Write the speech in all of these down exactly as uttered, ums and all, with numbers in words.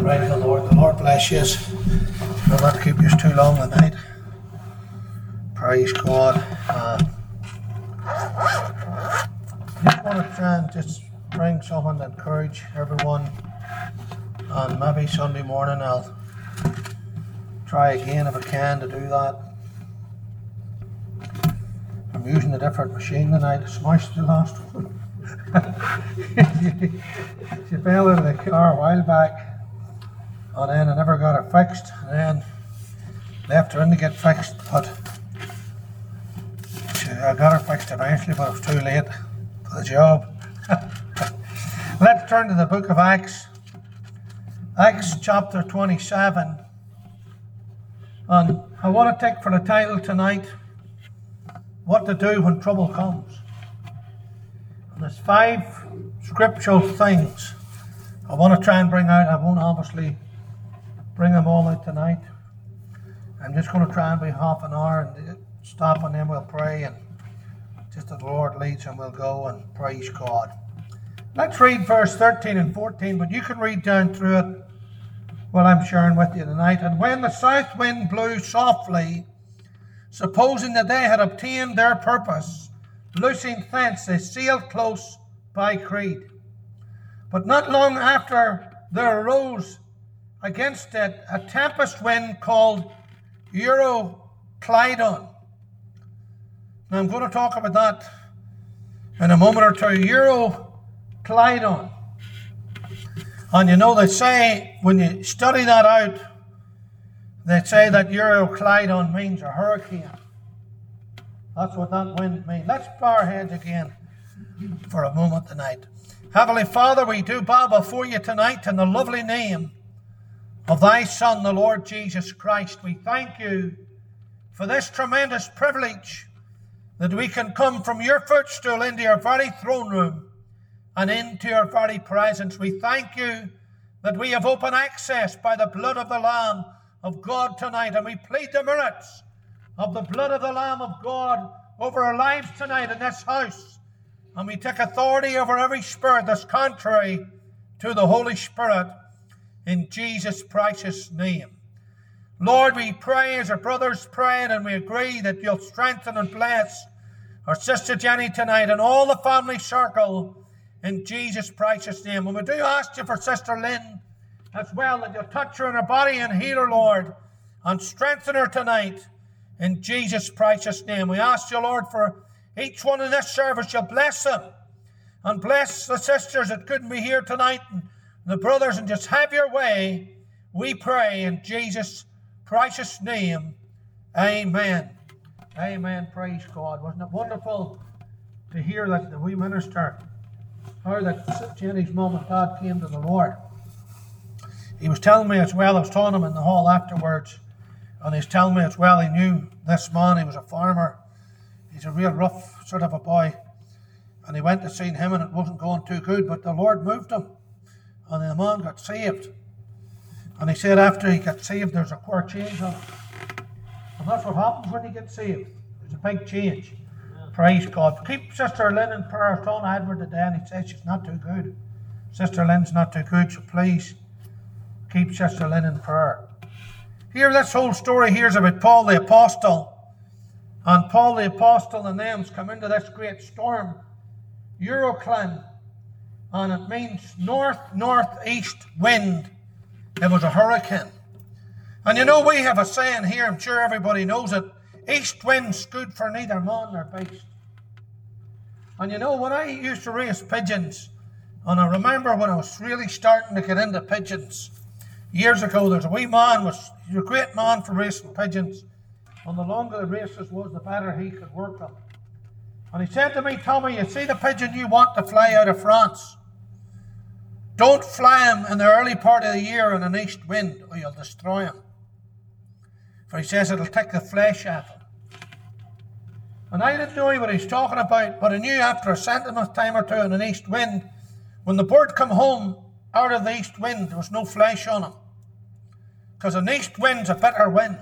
Praise the Lord. The Lord bless you. I'll not keep you too long tonight. Praise God. Uh, just want to try and just bring something to encourage everyone. And maybe Sunday morning I'll try again if I can to do that. I'm using a different machine tonight. I smashed the last one. She fell out of the car a while back. And then I never got it fixed, and then left her in to get fixed, but she, I got her fixed eventually, but it was too late for the job. Let's turn to the book of Acts, Acts chapter twenty-seven, and I want to take for the title tonight, What to Do When Trouble Comes. And there's five scriptural things I want to try and bring out. I won't obviously bring them all out tonight. I'm just going to try and be half an hour and stop, and then we'll pray, and just as the Lord leads, and we'll go and praise God. Let's read verse thirteen and fourteen, but you can read down through it while I'm sharing with you tonight. And when the south wind blew softly, supposing that they had obtained their purpose, loosing thence they sailed close by Crete. But not long after there arose against it a tempest wind called Euroclydon. Now I'm going to talk about that in a moment or two. Euroclydon. And you know, they say, when you study that out, they say that Euroclydon means a hurricane. That's what that wind means. Let's bow our heads again for a moment tonight. Heavenly Father, we do bow before you tonight in the lovely name of thy Son, the Lord Jesus Christ. We thank you for this tremendous privilege that we can come from your footstool into your very throne room and into your very presence. We thank you that we have open access by the blood of the Lamb of God tonight, and we plead the merits of the blood of the Lamb of God over our lives tonight in this house. And we take authority over every spirit that's contrary to the Holy Spirit in Jesus' precious name. Lord, we pray as our brothers prayed, and we agree that you'll strengthen and bless our sister Jenny tonight and all the family circle in Jesus' precious name. And we do ask you for Sister Lynn as well, that you'll touch her in her body and heal her, Lord, and strengthen her tonight in Jesus' precious name. We ask you, Lord, for each one in this service. You'll bless them and bless the sisters that couldn't be here tonight, and the brothers, and just have your way, we pray in Jesus' precious name. Amen. Amen. Praise God. Wasn't it wonderful to hear that the wee minister, or that Jenny's mum and dad came to the Lord? He was telling me as well, I was telling him in the hall afterwards, and he's telling me as well, he knew this man, he was a farmer. He's a real rough sort of a boy. And he went to see him, and it wasn't going too good, but the Lord moved him. And the man got saved. And he said after he got saved, there's a queer change on him. And that's what happens when you get saved. There's a big change. Yeah. Praise God. Keep Sister Lynn in prayer. I was telling Edward today, and he says she's not too good. Sister Lynn's not too good, so please keep Sister Lynn in prayer. Here, this whole story here is about Paul the Apostle. And Paul the Apostle and them's come into this great storm, Euroclydon. And it means north-northeast wind. It was a hurricane. And you know, we have a saying here, I'm sure everybody knows it, east wind's good for neither man nor beast. And you know, when I used to raise pigeons, and I remember when I was really starting to get into pigeons, years ago, there's a wee man, was he was a great man for racing pigeons. And the longer the races was, the better he could work them. And he said to me, Tommy, you see the pigeon you want to fly out of France? Don't fly him in the early part of the year in an east wind, or you'll destroy him. For he says it'll take the flesh off him. And I didn't know what he was talking about, but I knew after I sent him a time or two in an east wind, when the bird come home out of the east wind, there was no flesh on him. Because an east wind's a bitter wind.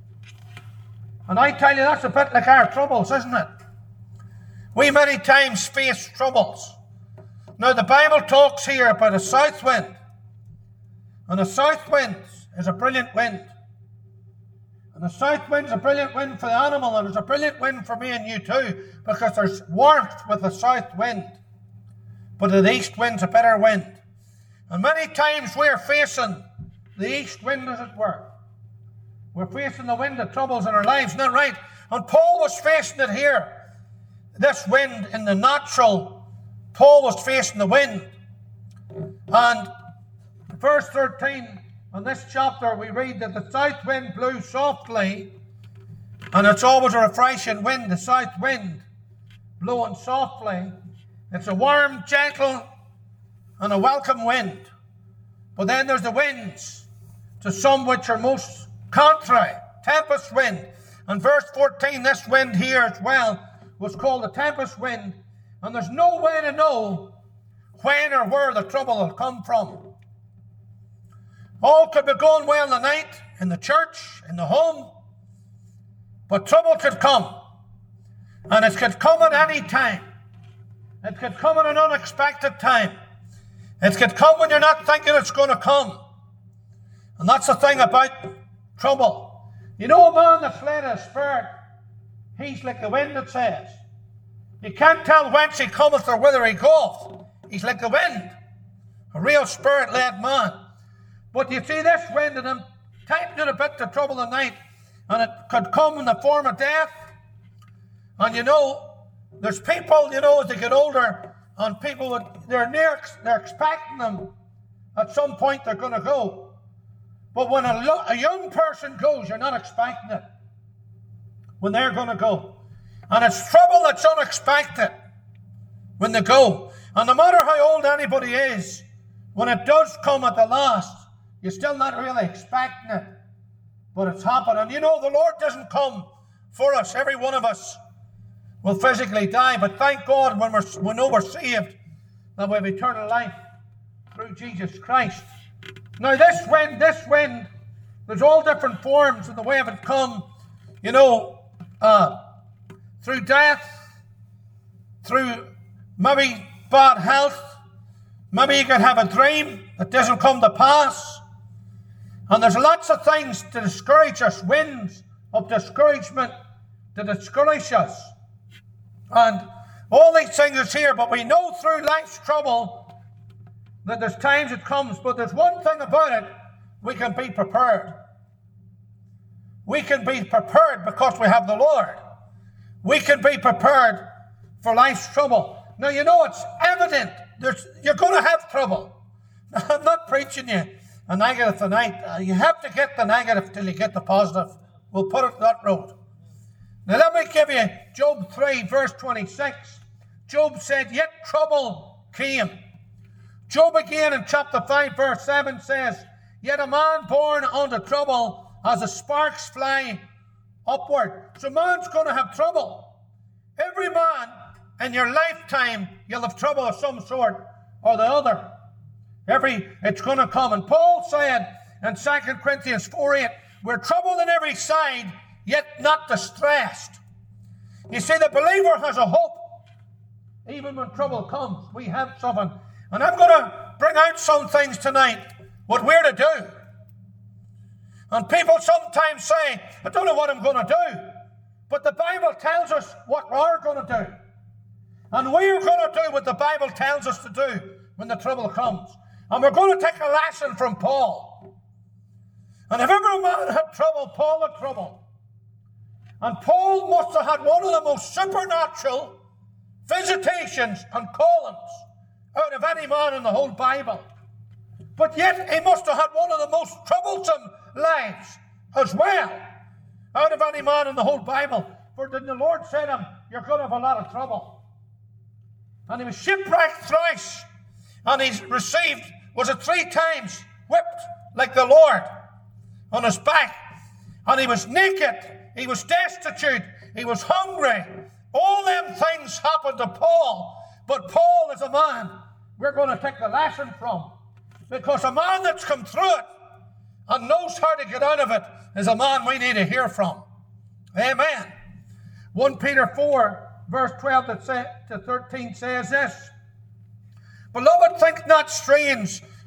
And I tell you, that's a bit like our troubles, isn't it? We many times face troubles. Now, the Bible talks here about a south wind. And the south wind is a brilliant wind. And the south wind's a brilliant wind for the animal, and it's a brilliant wind for me and you too, because there's warmth with the south wind. But the east wind's a better wind. And many times we're facing the east wind, as it were. We're facing the wind of troubles in our lives, not right? And Paul was facing it here. This wind in the natural, Paul was facing the wind. And verse thirteen, in this chapter, we read that the south wind blew softly, and it's always a refreshing wind, the south wind blowing softly. It's a warm, gentle, and a welcome wind. But then there's the winds, to some which are most contrary, tempest wind. And verse fourteen, this wind here as well was called the tempest wind, and there's no way to know when or where the trouble will come from. All could be going well in the night, in the church, in the home, but trouble could come. And it could come at any time. It could come at an unexpected time. It could come when you're not thinking it's going to come. And that's the thing about trouble. You know, a man that's led a spirit, he's like the wind, it says. You can't tell whence he cometh or whither he goeth. He's like the wind. A real spirit-led man. But you see this wind, and I'm typing it a bit to trouble the night, and it could come in the form of death. And you know, there's people, you know, as they get older, and people, would, they're near, they're expecting them. At some point they're going to go. But when a, lo- a young person goes, you're not expecting it. When they're going to go. And it's trouble that's unexpected when they go. And no matter how old anybody is, when it does come at the last, you're still not really expecting it, but it's happened. And you know, the Lord doesn't come for us. Every one of us will physically die, but thank God when we're, we know we're saved, that we have eternal life through Jesus Christ. Now this wind, this wind, there's all different forms in the way of it come, you know, uh, through death, through maybe bad health, maybe you could have a dream that doesn't come to pass. And there's lots of things to discourage us, winds of discouragement to discourage us. And all these things is here, but we know through life's trouble that there's times it comes, but there's one thing about it, we can be prepared. We can be prepared because we have the Lord. We can be prepared for life's trouble. Now, you know, it's evident there's, you're going to have trouble. I'm not preaching you a negative tonight. Uh, you have to get the negative till you get the positive. We'll put it that road. Now let me give you Job three, verse twenty-six. Job said, yet trouble came. Job again in chapter five, verse seven says, yet a man born unto trouble as the sparks fly upward. So man's going to have trouble. Every man in your lifetime, you'll have trouble of some sort or the other. Every, it's going to come. And Paul said in Second Corinthians four eight, we're troubled on every side, yet not distressed. You see, the believer has a hope. Even when trouble comes, we have something. And I'm going to bring out some things tonight, what we're to do. And people sometimes say, I don't know what I'm going to do. But the Bible tells us what we're going to do. And we're going to do what the Bible tells us to do when the trouble comes. And we're going to take a lesson from Paul. And if ever a man had trouble, Paul had trouble. And Paul must have had one of the most supernatural visitations and callings out of any man in the whole Bible. But yet he must have had one of the most troublesome lives as well out of any man in the whole Bible. For then the Lord said to him, you're going to have a lot of trouble. And he was shipwrecked thrice. And he's received, was it three times, whipped like the Lord on his back. And he was naked. He was destitute. He was hungry. All them things happened to Paul. But Paul is a man we're going to take the lesson from. Because a man that's come through it and knows how to get out of it is a man we need to hear from. Amen. First Peter four, verse twelve to thirteen says this. Beloved, think not strange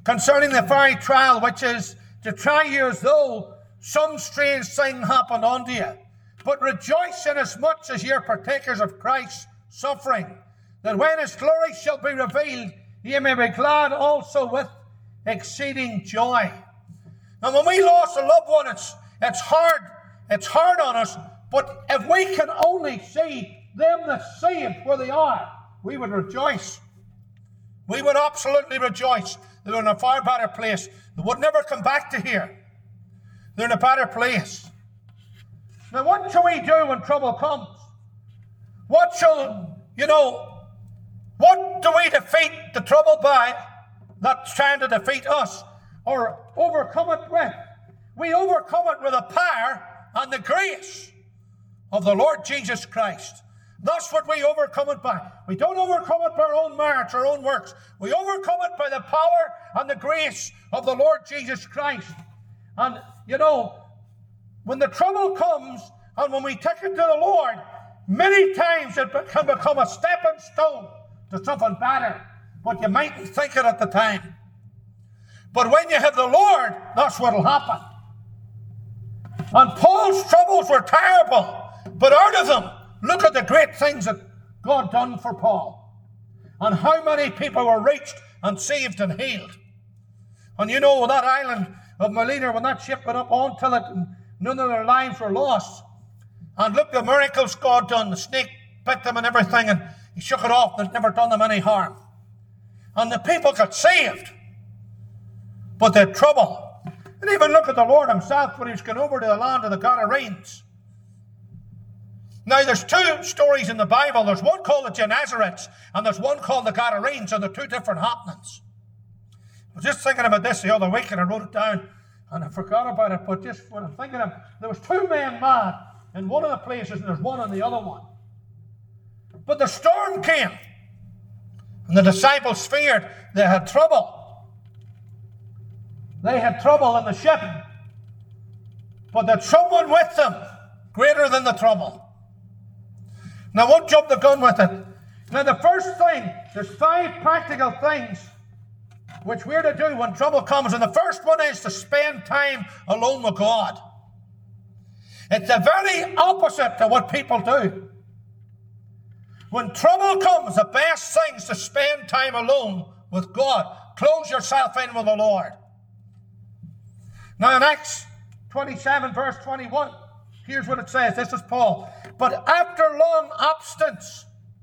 concerning the very trial, which is to try you as though some strange thing happened unto you. But rejoice inasmuch as ye are partakers of Christ's suffering, that when his glory shall be revealed, ye may be glad also with exceeding joy. And when we lost a loved one, it's, it's hard, it's hard on us, but if we can only see them that saved where they are, we would rejoice. We would absolutely rejoice. They're in a far better place. They would never come back to here. They're in a better place. Now, what shall we do when trouble comes? What shall, you know, what do we defeat the trouble by that's trying to defeat us, or overcome it with? We overcome it with the power and the grace of the Lord Jesus Christ. That's what we overcome it by. We don't overcome it by our own merits, our own works. We overcome it by the power and the grace of the Lord Jesus Christ. And, you know, when the trouble comes and when we take it to the Lord, many times it can become a stepping stone to something better. But you mightn't think it at the time. But when you have the Lord, that's what will happen. And Paul's troubles were terrible. But out of them, look at the great things that God done for Paul. And how many people were reached and saved and healed. And you know, that island of Melina, when that ship went up onto it, and none of their lives were lost. And look, the miracles God done. The snake bit them and everything, and he shook it off, and it never done them any harm. And the people got saved. But they had trouble. And even look at the Lord himself when he was going over to the land of the Gadarenes. Now, there's two stories in the Bible. There's one called the Gennesarets, and there's one called the Gadarenes, and they're two different happenings. I was just thinking about this the other week, and I wrote it down, and I forgot about it, but just when I'm thinking of, there was two men mad in one of the places, and there's one in the other one. But the storm came, and the disciples feared. They had trouble. They had trouble in the ship, but there's someone with them greater than the trouble. Now, I won't jump the gun with it. Now, the first thing, there's five practical things which we're to do when trouble comes, and the first one is to spend time alone with God. It's the very opposite to what people do. When trouble comes, the best thing is to spend time alone with God. Close yourself in with the Lord. Now, in Acts twenty-seven, verse twenty-one, here's what it says. This is Paul. But after long absence,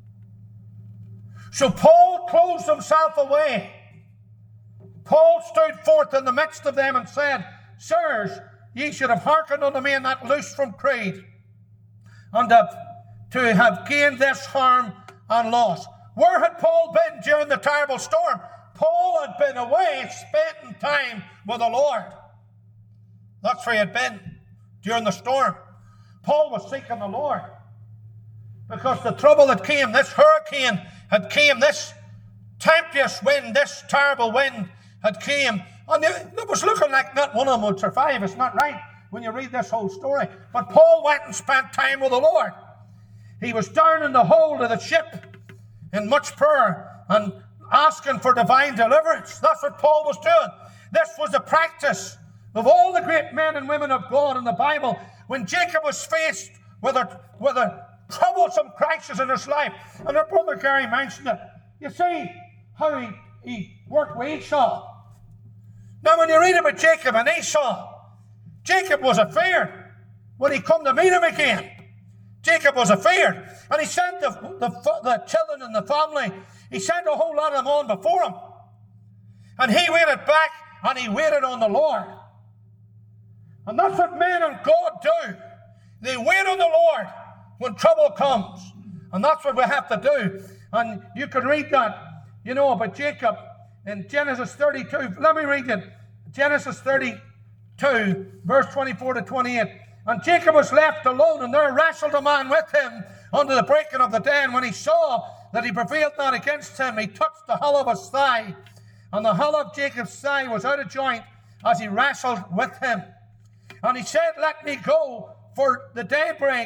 so Paul closed himself away. Paul stood forth in the midst of them and said, Sirs, ye should have hearkened unto me and not loosed from Crete, and have, to have gained this harm and loss. Where had Paul been during the terrible storm? Paul had been away, spending time with the Lord. That's where he had been during the storm. Paul was seeking the Lord. Because the trouble that came, this hurricane had came, this tempestuous wind, this terrible wind had came. And it was looking like not one of them would survive. It's not right when you read this whole story. But Paul went and spent time with the Lord. He was down in the hold of the ship in much prayer and asking for divine deliverance. That's what Paul was doing. This was the practice of all the great men and women of God in the Bible. When Jacob was faced with a, with a troublesome crisis in his life, and our brother Gary mentioned it, you see how he, he worked with Esau. Now, when you read about Jacob and Esau, Jacob was afeard when he come to meet him again. Jacob was afeard, and he sent the, the, the children and the family, he sent a whole lot of them on before him. And he waited back, and he waited on the Lord. And that's what men and God do. They wait on the Lord when trouble comes. And that's what we have to do. And you can read that, you know, about Jacob in Genesis thirty-two. Let me read it. Genesis thirty-two, verse twenty-four to twenty-eight. And Jacob was left alone, and there wrestled a man with him unto the breaking of the day. And when he saw that he prevailed not against him, he touched the hollow of his thigh. And the hollow of Jacob's thigh was out of joint as he wrestled with him. And he said, Let me go, for the daybreak.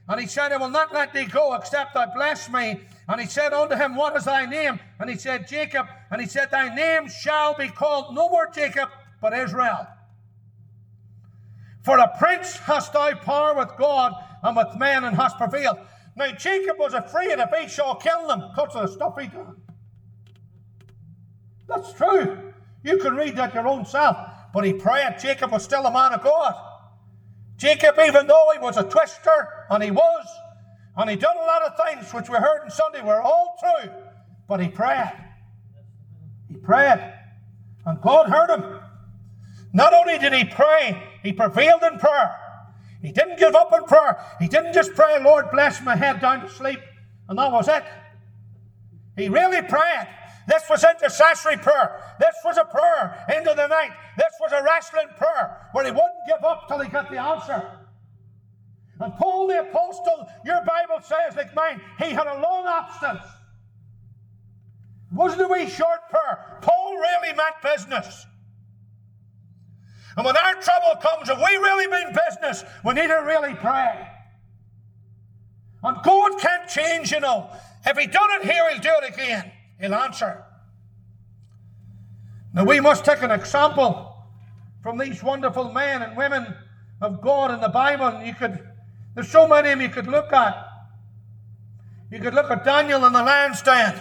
And he said, I will not let thee go except thou bless me. And he said unto him, what is thy name? And he said, Jacob. And he said, thy name shall be called no more Jacob, but Israel. For a prince hast thou power with God and with men, and hast prevailed. Now Jacob was afraid if Esau killed him because of the stuff he done. That's true. You can read that your own self. But he prayed. Jacob was still a man of God. Jacob, even though he was a twister, and he was, and he done a lot of things which we heard on Sunday were all true, but he prayed. He prayed. And God heard him. Not only did he pray, he prevailed in prayer. He didn't give up in prayer. He didn't just pray, Lord, bless my head down to sleep, and that was it. He really prayed. This was intercessory prayer. This was a prayer into the night. This was a wrestling prayer where he wouldn't give up till he got the answer. And Paul the Apostle, your Bible says, like mine, he had a long absence. It wasn't a wee short prayer. Paul really meant business. And when our trouble comes, if we really mean business, we need to really pray. And God can't change, you know. If he done it here, he'll do it again. He'll answer. Now we must take an example from these wonderful men and women of God in the Bible. And you could, there's so many of them you could look at. You could look at Daniel in the lion's den.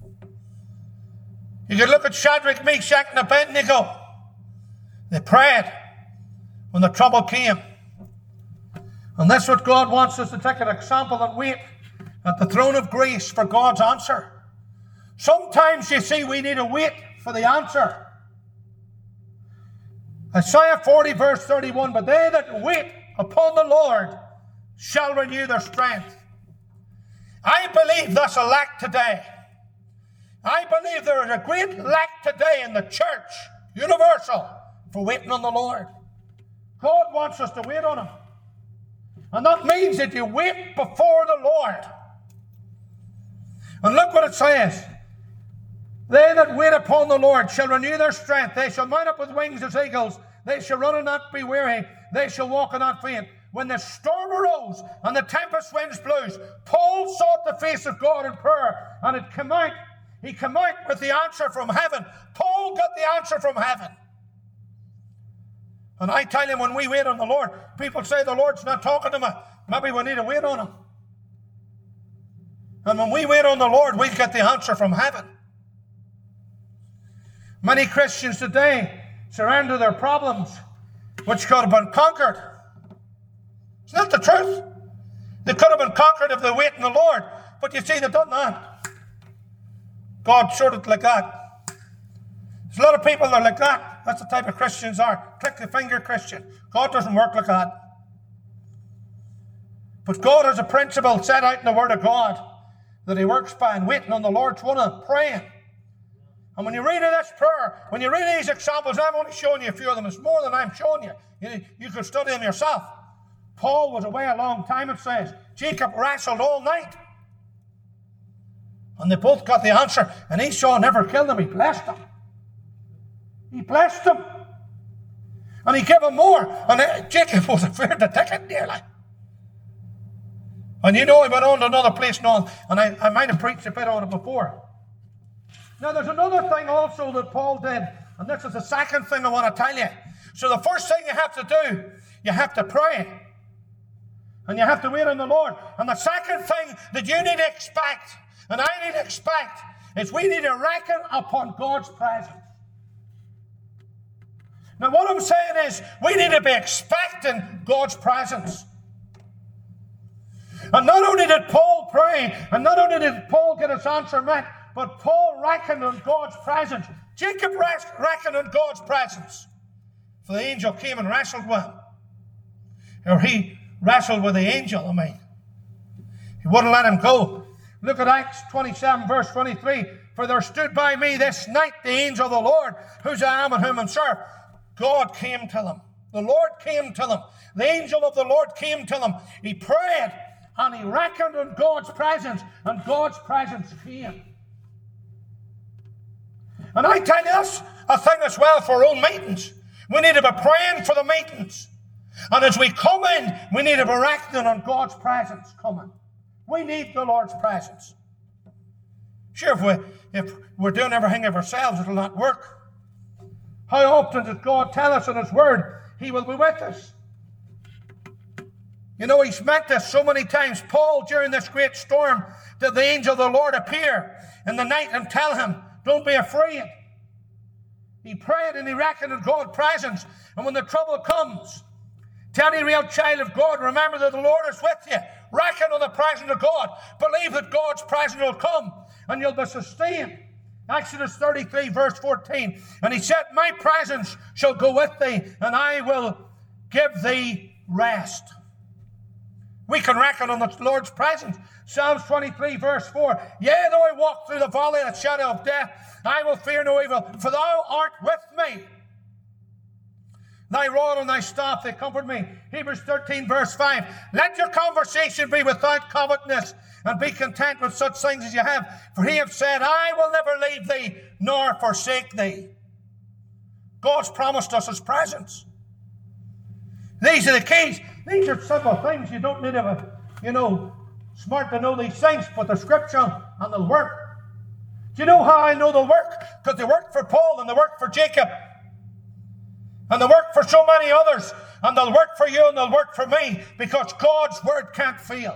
You could look at Shadrach, Meshach, and Abednego. They prayed when the trouble came. And that's what God wants us to take an example and wait at the throne of grace for God's answer. Sometimes, you see, we need to wait for the answer. Isaiah forty, verse thirty-one, but they that wait upon the Lord shall renew their strength. I believe there's a lack today. I believe there is a great lack today in the church, universal, for waiting on the Lord. God wants us to wait on him. And that means that you wait before the Lord. And look what it says. They that wait upon the Lord shall renew their strength. They shall mount up with wings as eagles. They shall run and not be weary. They shall walk and not faint. When the storm arose and the tempest winds blew, Paul sought the face of God in prayer, and it came out. He came out with the answer from heaven. Paul got the answer from heaven. And I tell you, when we wait on the Lord, people say the Lord's not talking to me. Maybe we need to wait on him. And when we wait on the Lord, we get the answer from heaven. Many Christians today surrender their problems, which could have been conquered. It's not the truth. They could have been conquered if they wait on the Lord. But you see, they've done that. God showed it like that. There's a lot of people that are like that. That's the type of Christians are. Click the finger Christian. God doesn't work like that. But God has a principle set out in the Word of God that he works by, and waiting on the Lord's one of them, praying. And when you read this prayer, when you read these examples, I'm only showing you a few of them. It's more than I'm showing you. You, you can study them yourself. Paul was away a long time, it says. Jacob wrestled all night. And they both got the answer. And Esau never killed him. He blessed him. He blessed him. And he gave him more. And uh, Jacob was afraid to take it nearly. And you know, he went on to another place and all. And I, I might have preached a bit on it before. Now, there's another thing also that Paul did, and this is the second thing I want to tell you. So the first thing you have to do, you have to pray. And you have to wait on the Lord. And the second thing that you need to expect, and I need to expect, is we need to reckon upon God's presence. Now, what I'm saying is, we need to be expecting God's presence. And not only did Paul pray, and not only did Paul get his answer met, but Paul reckoned on God's presence. Jacob reckoned on God's presence. For the angel came and wrestled with him. Or he wrestled with the angel, I mean. He wouldn't let him go. Look at Acts twenty-seven, verse twenty-three. For there stood by me this night the angel of the Lord, whose I am and whom I serve. God came to them. The Lord came to them. The angel of the Lord came to them. He prayed, and he reckoned on God's presence, and God's presence came. And I tell you, that's a thing as well for our own meetings. We need to be praying for the meetings. And as we come in, we need a be reckoning on God's presence coming. We need the Lord's presence. Sure, if, we, if we're doing everything of ourselves, it'll not work. How often does God tell us in His Word He will be with us? You know, He's met us so many times. Paul, during this great storm, did the angel of the Lord appear in the night and tell him, don't be afraid. He prayed and he reckoned on God's presence. And when the trouble comes, to any real child of God, remember that the Lord is with you. Reckon on the presence of God. Believe that God's presence will come and you'll be sustained. Exodus thirty-three, verse fourteen. And He said, my presence shall go with thee, and I will give thee rest. We can reckon on the Lord's presence. Psalms twenty-three, verse four. Yea, though I walk through the valley of the shadow of death, I will fear no evil, for thou art with me. Thy rod and thy staff, they comfort me. Hebrews thirteen, verse five. Let your conversation be without covetousness, and be content with such things as you have. For He hath said, I will never leave thee, nor forsake thee. God's promised us His presence. These are the keys. These are simple things. You don't need to be, you know, smart to know these things, but the Scripture and they'll work. Do you know how I know they'll work? Because they worked for Paul and they worked for Jacob. And they work for so many others. And they'll work for you and they'll work for me, because God's Word can't fail.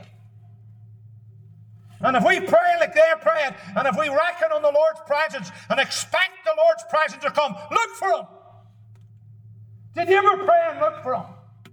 And if we pray like they're praying, and if we reckon on the Lord's presence and expect the Lord's presence to come, look for Him. Did you ever pray and look for Him?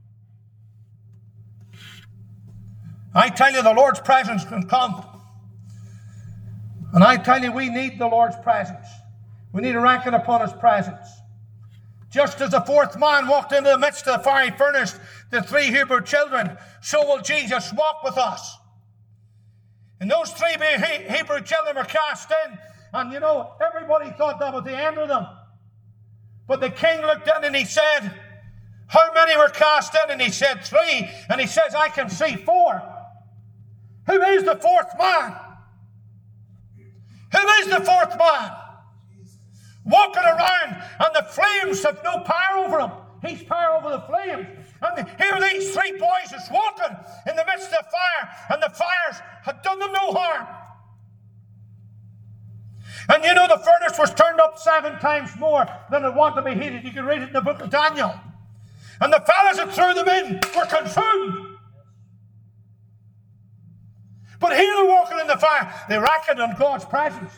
I tell you, the Lord's presence can come. And I tell you, we need the Lord's presence. We need to reckon upon His presence. Just as the fourth man walked into the midst of the fiery furnace, the three Hebrew children, so will Jesus walk with us. And those three Hebrew children were cast in, and you know, everybody thought that was the end of them. But the king looked in and he said, how many were cast in? And he said, three. And he says, I can see four. Who is the fourth man? Who is the fourth man? Walking around, and the flames have no power over him. He's power over the flames. And here are these three boys just walking in the midst of the fire, and the fires had done them no harm. And you know, the furnace was turned up seven times more than it wanted to be heated. You can read it in the book of Daniel. And the fellas that threw them in were consumed. But here they're walking in the fire. They reckoned on God's presence.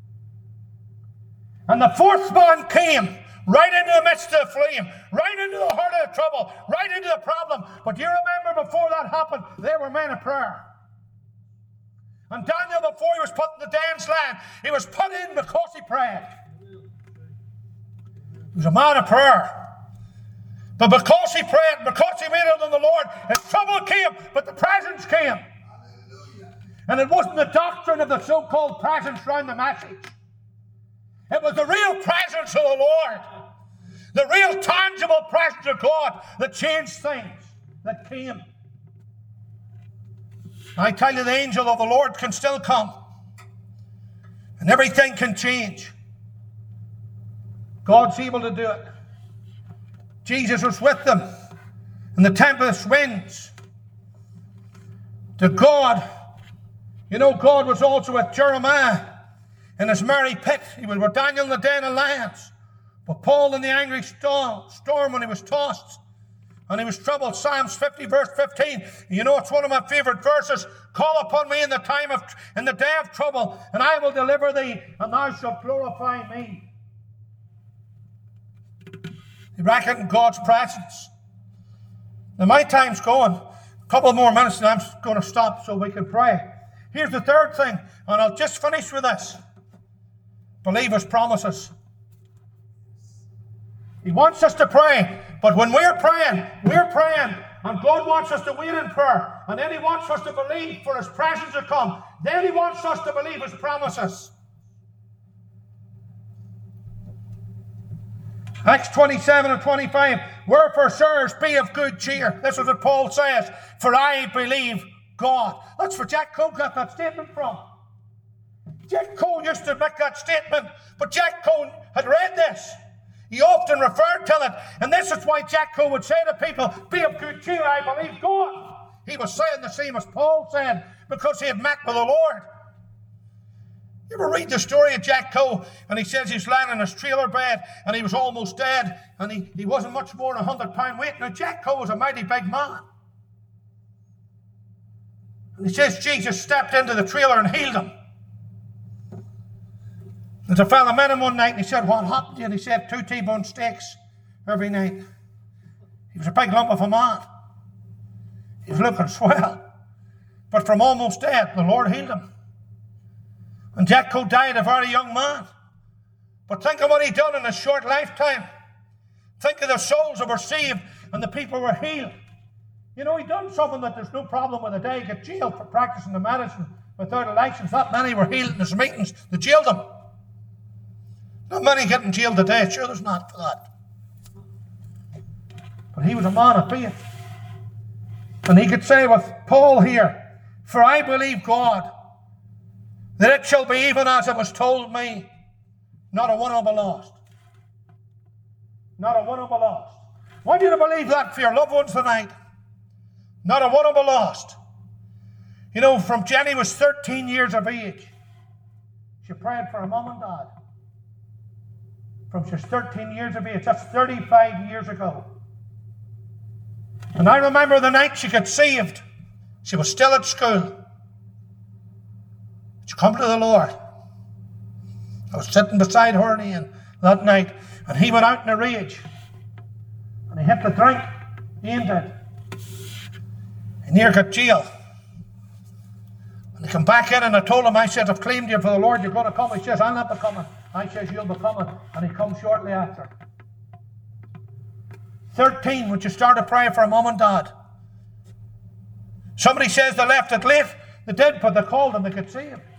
And the fourth man came right into the midst of the flame, right into the heart of the trouble, right into the problem. But do you remember, before that happened, they were men of prayer. And Daniel, before he was put in the den's land, he was put in because he prayed. He was a man of prayer. But because he prayed, because he waited on the Lord, his trouble came, but the presence came. And it wasn't the doctrine of the so-called presence around the message. It was the real presence of the Lord, the real tangible presence of God that changed things, that came. I tell you, the angel of the Lord can still come, and everything can change. God's able to do it. Jesus was with them in the tempest winds. To God, you know, God was also with Jeremiah in his merry pit. He was with Daniel in the den of lions. But Paul in the angry storm, storm when he was tossed and he was troubled. Psalms fifty, verse fifteen. You know, it's one of my favorite verses. Call upon me in the time of, in the day of trouble, and I will deliver thee, and thou shalt glorify me. He reckoned God's presence. Now, my time's going. A couple more minutes, and I'm going to stop so we can pray. Here's the third thing, and I'll just finish with this. Believe His promises. He wants us to pray, but when we're praying, we're praying, and God wants us to wait in prayer, and then He wants us to believe for His presence to come. Then He wants us to believe His promises. Acts twenty-seven and twenty-five. Wherefore, sirs, be of good cheer. This is what Paul says. For I believe God. That's where Jack Cole got that statement from. Jack Cole used to make that statement, but Jack Cole had read this. He often referred to it. And this is why Jacko would say to people, be of good cheer, I believe God. He was saying the same as Paul said, because he had met with the Lord. You ever read the story of Jack Coe, and he says he's lying in his trailer bed, and he was almost dead, and he, he wasn't much more than a hundred pound weight. Now, Jack Coe was a mighty big man. And he says Jesus stepped into the trailer and healed him. There's a fella met him one night, and he said, what happened to you? And he said, two T-bone steaks every night. He was a big lump of a man. He was looking swell. But from almost dead, the Lord healed him. And Jack Coe died a very young man. But think of what he done in a short lifetime. Think of the souls that were saved and the people were healed. You know, he done something that there's no problem with today. He got jailed for practicing the medicine without a license. Not many were healed in his meetings. They jailed him. Not many getting jailed today. Sure, there's not for that. But he was a man of faith. And he could say with Paul here, for I believe God, that it shall be even as it was told me. Not a one will be lost. Not a one will be lost. I want you to believe that for your loved ones tonight. Not a one will be lost. You know, from Jenny was thirteen years of age, she prayed for her mum and dad. From she was thirteen years of age, that's thirty-five years ago. And I remember the night she got saved. She was still at school. She come to the Lord. I was sitting beside her and Ian that night, and he went out in a rage. And he hit the drink. Ian did. He near got jail. And he come back in, and I told him, I said, I've claimed you for the Lord, you're going to come. He says, I'll not be coming. I says, you'll be coming. And he comes shortly after. thirteen, when she started praying for her mum and dad. Somebody says they left it late. They did, but they called and they could see him.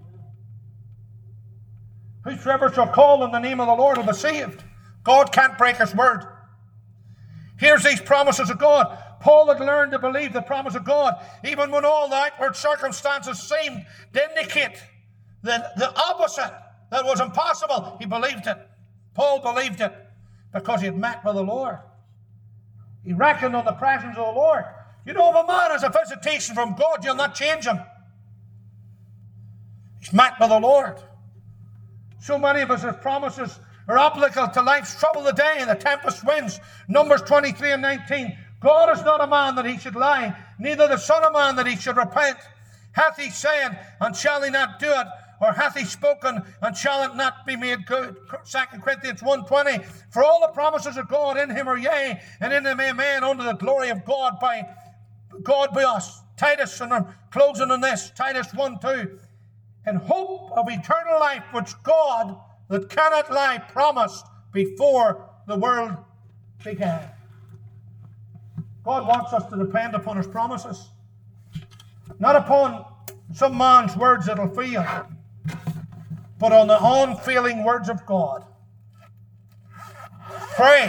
Whosoever shall call on the name of the Lord will be saved. God can't break his word. Here's these promises of God. Paul had learned to believe the promise of God, even when all the outward circumstances seemed to indicate the, the opposite, that was impossible. He believed it. Paul believed it because he had met with the Lord. He reckoned on the presence of the Lord. You know, if a man has a visitation from God, you'll not change him. He's met with the Lord. So many of us, his promises are applicable to life's trouble today and the tempest winds. Numbers twenty-three and nineteen. God is not a man that he should lie, neither the son of man that he should repent. Hath he said, and shall he not do it? Or hath he spoken, and shall it not be made good? Second Corinthians one twenty. For all the promises of God in him are yea, and in him amen, unto the glory of God by God by us. Titus, and I'm closing on this, Titus one two. In hope of eternal life, which God, that cannot lie, promised before the world began. God wants us to depend upon his promises, not upon some man's words that'll fail, but on the unfailing words of God. Pray.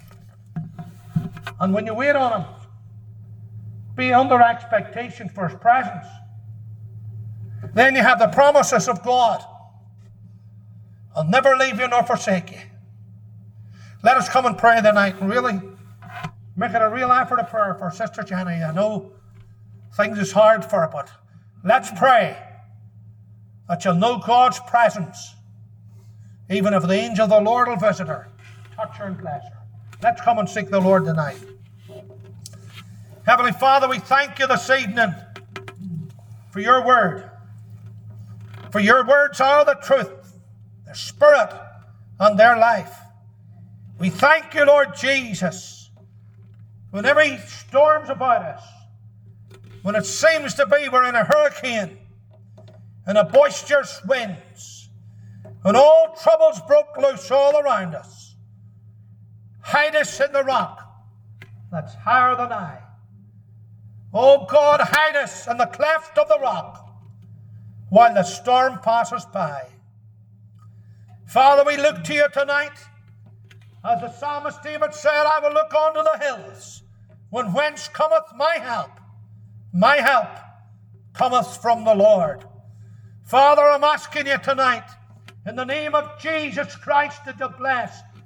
And when you wait on him, be under expectation for his presence. Then you have the promises of God. I'll never leave you nor forsake you. Let us come and pray tonight and really make it a real effort of prayer for Sister Jenny. I know things is hard for her, but let's pray that you'll know God's presence, even if the angel of the Lord will visit her, touch her and bless her. Let's come and seek the Lord tonight. Heavenly Father, we thank you this evening for your word. For your words are the truth, their spirit, and their life. We thank you, Lord Jesus, when every storm's about us, when it seems to be we're in a hurricane, and a boisterous winds, and all troubles broke loose all around us. Hide us in the rock that's higher than I. Oh God, hide us in the cleft of the rock while the storm passes by. Father, we look to you tonight. As the psalmist David said, I will look unto the hills, when whence cometh my help. My help cometh from the Lord. Father, I'm asking you tonight, in the name of Jesus Christ, that you bless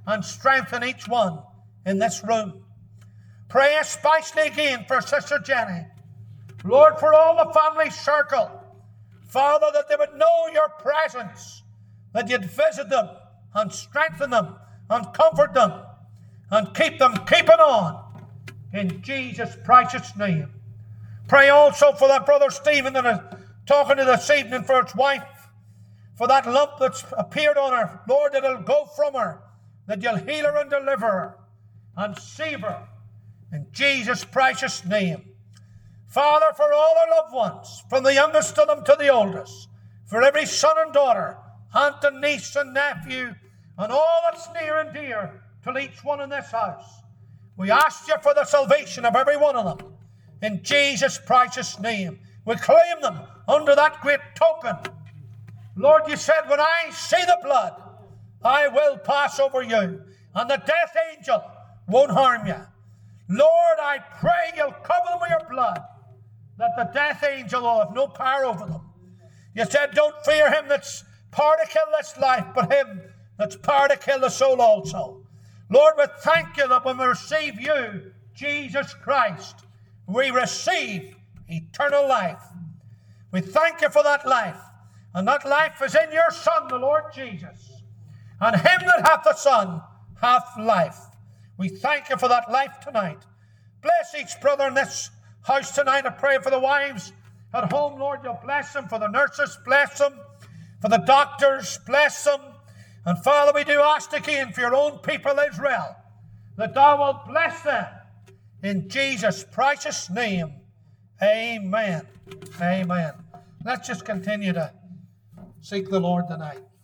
and strengthen each one in this room. Pray especially again for Sister Jenny. Lord, for all the family circle. Father, that they would know your presence, that you'd visit them and strengthen them and comfort them and keep them keeping on in Jesus' precious name. Pray also for that brother Stephen that is talking to this evening, for his wife, for that lump that's appeared on her. Lord, that it'll go from her, that you'll heal her and deliver her and save her in Jesus' precious name. Father, for all our loved ones, from the youngest of them to the oldest, for every son and daughter, aunt and niece and nephew, and all that's near and dear to each one in this house, we ask you for the salvation of every one of them. In Jesus' precious name, we claim them under that great token. Lord, you said, when I see the blood, I will pass over you, and the death angel won't harm you. Lord, I pray you'll cover them with your blood, that the death angel will have no power over them. You said, don't fear him that's power to kill this life, but him that's power to kill the soul also. Lord, we thank you that when we receive you, Jesus Christ, we receive eternal life. We thank you for that life. And that life is in your Son, the Lord Jesus. And him that hath the Son hath life. We thank you for that life tonight. Bless each brother in this house tonight. I pray for the wives at home, Lord, you'll bless them. For the nurses, bless them. For the doctors, bless them. And Father, we do ask again for your own people, Israel, that thou wilt bless them. In Jesus' precious name, amen. Amen. Let's just continue to seek the Lord tonight.